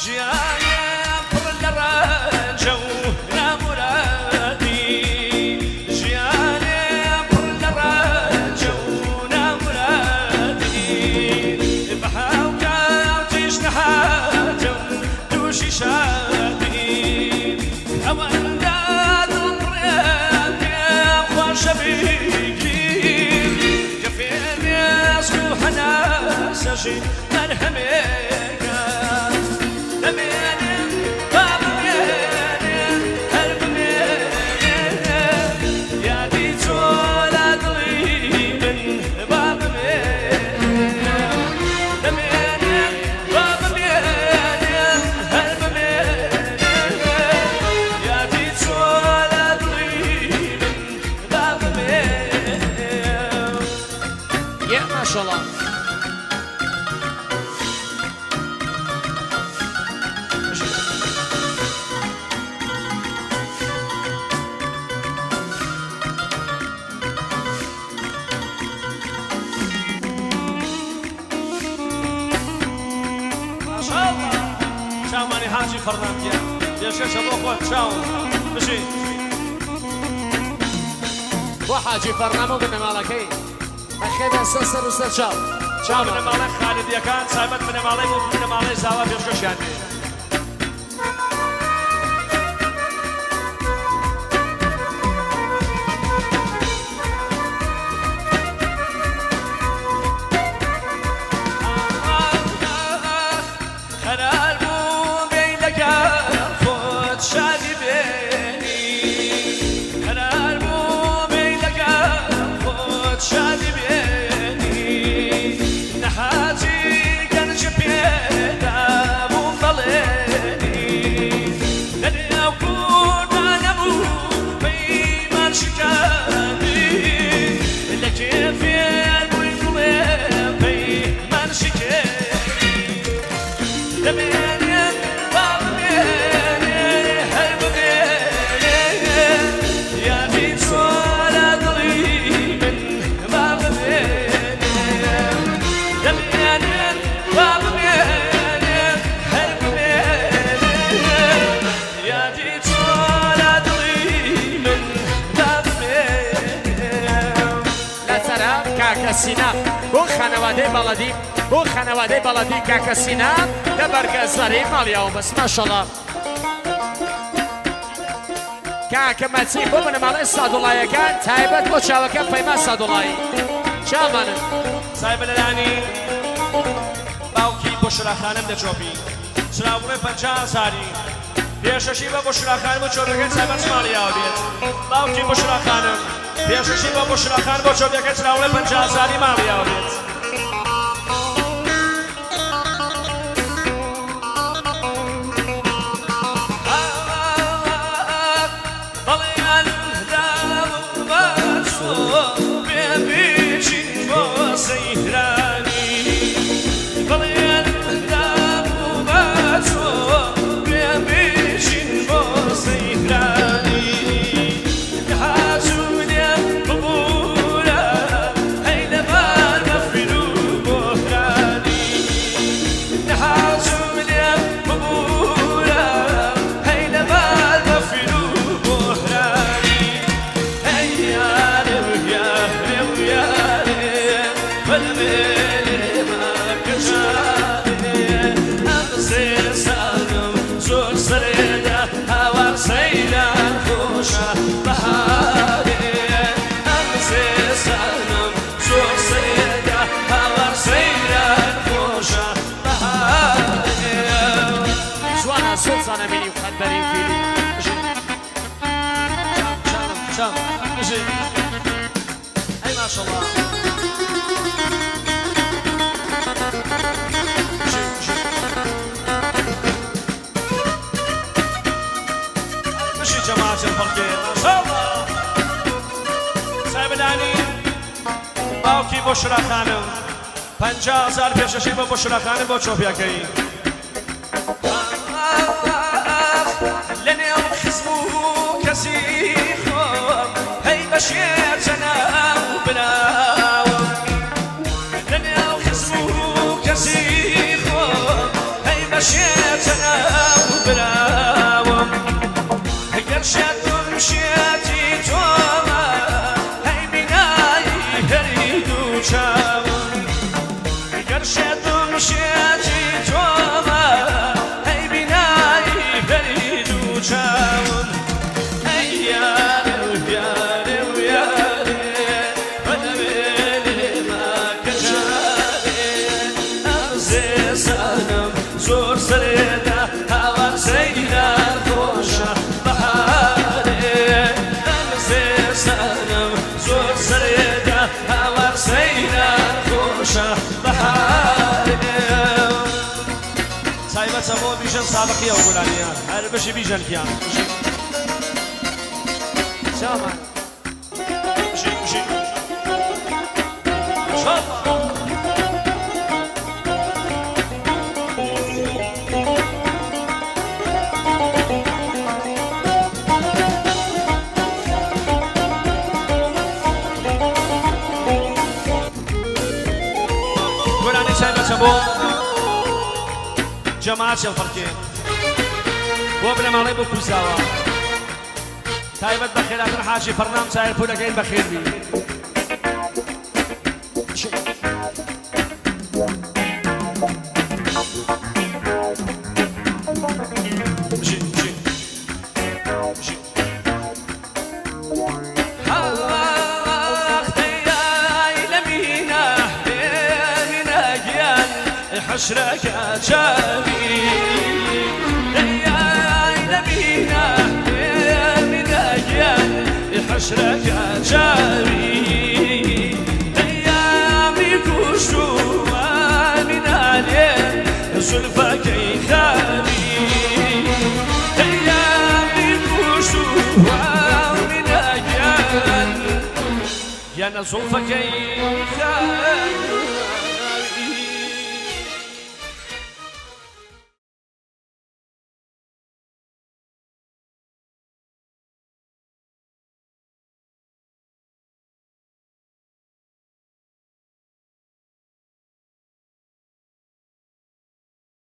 جيايا بر الرجو لا مرادي جيايا بر الرجو لا مرادي بحاوكا تيش نحاتو توشي شادي أوان داد القريب يا شبيكي كفين يسكو حنا سجي مرحمي ما شاء الله شامانی حاجی فرناندیا دیشه شبو خود شاو بشی بو حاجی فرنامو بن مالکی اخیرا سر و سر شاو شاو من مالک خالد یکان صاحبت من مالک و من مالک زاوا بیشکشانی سینا بو خانواده بلدی بو خانواده بلدی کاکا سینا دبرگه زری مالیا و بس ماشالله کاکا مسی بو من مال سادولای کن تایبت بو چاوکه پیما سادولای چامان صاحب لانی باوکی بشرا خانم دجوبی چراغونه 50,000 پیششی با بشرا خانم چوبکه صاحب مالیا بیت باوکی بشرا خانم پیششی با بشرا خانم با چوبکه چراغونه 50,000 مالیا بیت سلطانه مني وخنبري وفيلي شام اجي اي ما شاء الله مشي جماعة الفرقين ما شاء الله صاحب العني باوكي بشرا خانم 50,000 پیششی با بشرا خانم با چوبیاکی بشير جنا وبناو لنا وخصمو كسيخو هي بشير جنا چاون گرشتم شیاتی توما ای بینایی فرید و چاون ای یاره یاره یاره بدبلی ما کجاره امزه سانم زور سریده هوا سیدار خوشه بهاره امزه سانم زور سریده هوا سیدار خوشه بهاره سایبت سمو بیشن سابقی او گلانیان هر بشی بیشن کیان سامان بشی بشی شاطر گلانی سایبت سمو جماعت الفرقين وابن مالي بو كوزاوا تايبت بخيرات الحاجي فرنام ساير فولكين بخير بي مشي مشي مشي حشرك جابي يا نبينا من أجيال حشرك جابي يا بكشوا من عليه زلفك يخابي يا بكشوا من أجيال يا زلفك يخابي